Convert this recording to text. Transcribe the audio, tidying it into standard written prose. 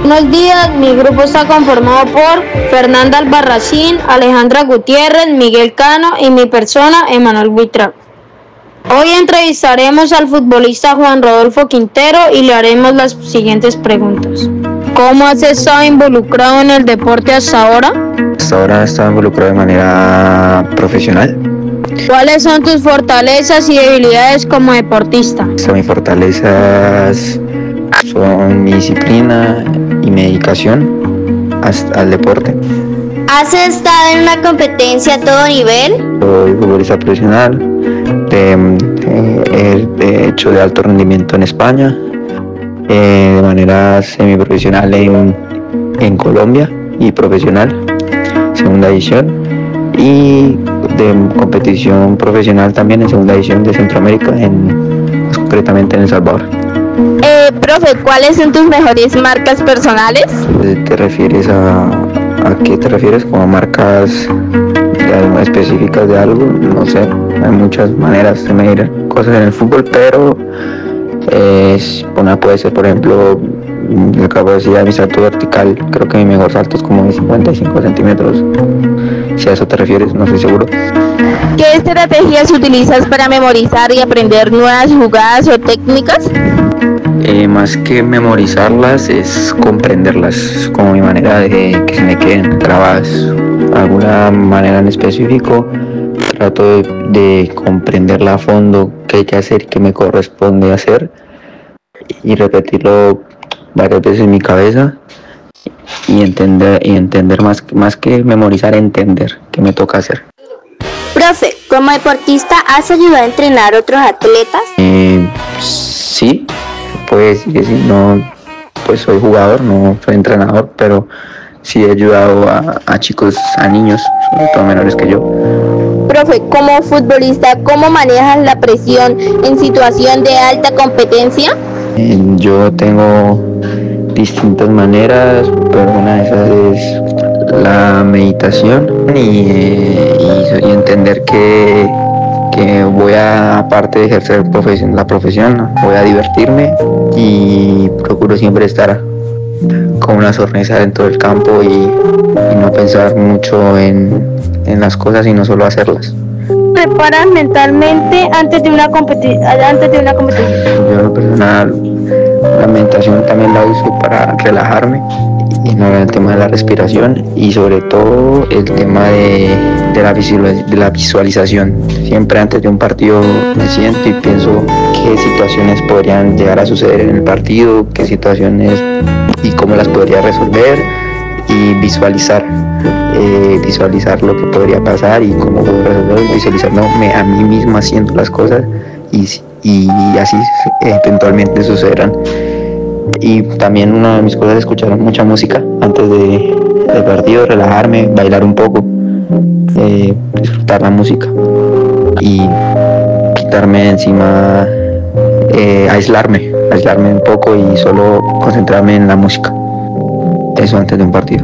Buenos días, mi grupo está conformado por Fernanda Albarracín, Alejandra Gutiérrez, Miguel Cano y mi persona, Emanuel Buitrago. Hoy entrevistaremos al futbolista Juan Rodolfo Quintero y le haremos las siguientes preguntas. ¿Cómo has estado involucrado en el deporte hasta ahora? Hasta ahora he estado involucrado de manera profesional. ¿Cuáles son tus fortalezas y debilidades como deportista? Mis fortalezas son mi disciplina y mi dedicación al deporte. ¿Has estado en una competencia a todo nivel? Soy futbolista profesional, he hecho de alto rendimiento en España, de manera semiprofesional en Colombia y profesional, segunda división, y de competición profesional también en segunda división de Centroamérica, concretamente en El Salvador. Profe, ¿cuáles son tus mejores marcas personales? ¿Te refieres a qué te refieres? ¿Como marcas específicas de algo? No sé, hay muchas maneras de medir cosas en el fútbol, pero una puede ser, por ejemplo, acabo de decir, mi salto vertical, creo que mi mejor salto es como de 55 centímetros. Si a eso te refieres, no estoy seguro. ¿Qué estrategias utilizas para memorizar y aprender nuevas jugadas o técnicas? Más que memorizarlas, es comprenderlas. Es como mi manera de que se me queden grabadas. De alguna manera en específico, trato de comprenderla a fondo, qué hay que hacer y qué me corresponde hacer, y repetirlo varias veces en mi cabeza y entender más que memorizar, entender qué me toca hacer. Profe, como deportista, ¿has ayudado a entrenar a otros atletas? Sí, puede decir que sí. No, pues soy jugador, no soy entrenador, pero sí he ayudado a chicos, a niños, sobre todo menores que yo. Profe, como futbolista, ¿cómo manejas la presión en situación de alta competencia? Yo tengo distintas maneras, pero una de esas es la meditación y entender que voy a, aparte de ejercer la profesión, voy a divertirme y procuro siempre estar con una sonrisa dentro del campo y no pensar mucho en las cosas, sino solo hacerlas. ¿Preparas mentalmente antes de una competición? Yo en lo personal, la meditación también la uso para relajarme, y no el tema de la respiración y sobre todo el tema de la visualización. Siempre antes de un partido me siento y pienso qué situaciones podrían llegar a suceder en el partido, qué situaciones y cómo las podría resolver, y visualizar lo que podría pasar y cómo puedo resolverlo, visualizándome a mí mismo haciendo las cosas y así eventualmente sucederán. Y también una de mis cosas es escuchar mucha música antes del partido, relajarme, bailar un poco, disfrutar la música y quitarme de encima, aislarme un poco y solo concentrarme en la música. Eso antes de un partido.